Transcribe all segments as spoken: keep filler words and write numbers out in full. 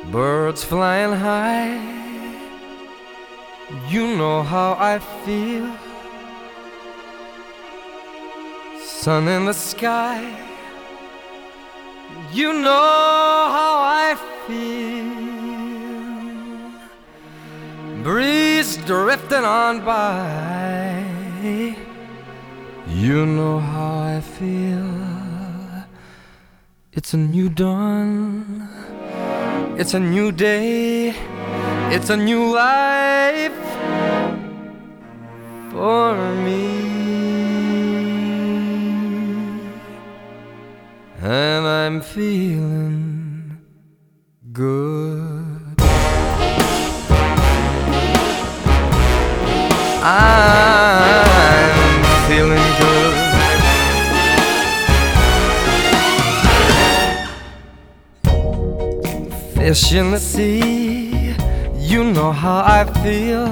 Birds flying high, you know how I feel. Sun in the sky, you know how I feel. Breeze drifting on by, you know how I feel. It's a new dawn, it's a new day, it's a new life for me. And I'm feeling good. I'm feeling good. Fish in the sea, you know how I feel.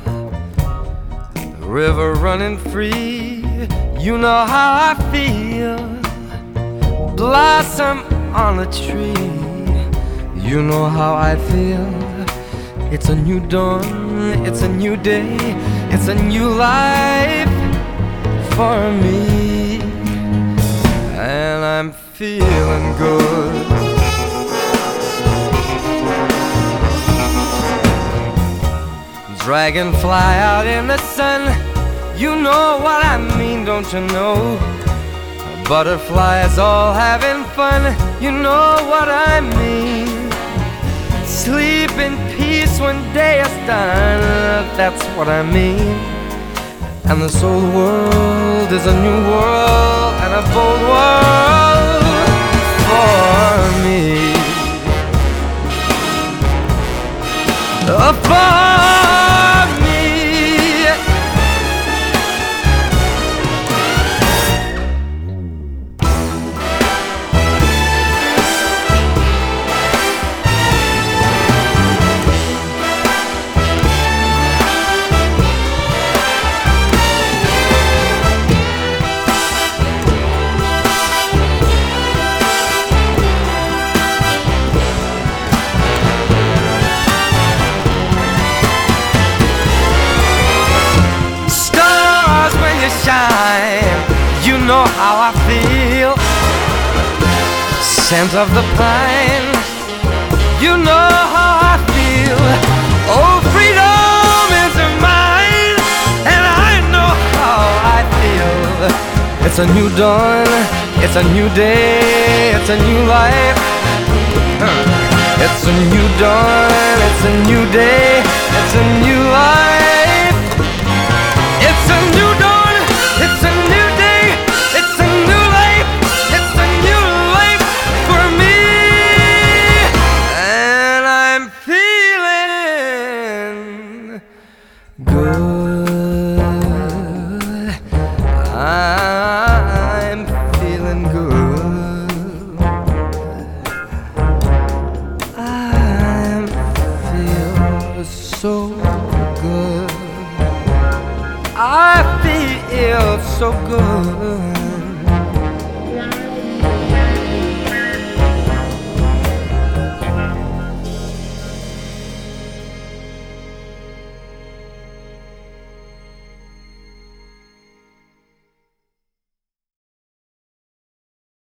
The river running free, you know how I feel. Blossom on a tree, you know how I feel. It's a new dawn, it's a new day, it's a new life for me. And I'm feeling good. Dragonfly out in the sun, you know what I mean, don't you know? Butterflies all having fun, you know what I mean. Sleep in peace when day is done, that's what I mean. And this old world is a new world and a bold world for me. Uh, for shine, you know how I feel. Scent of the pine, you know how I feel. Oh, freedom is mine, and I know how I feel. It's a new dawn, it's a new day, it's a new life. It's a new dawn, it's a new day,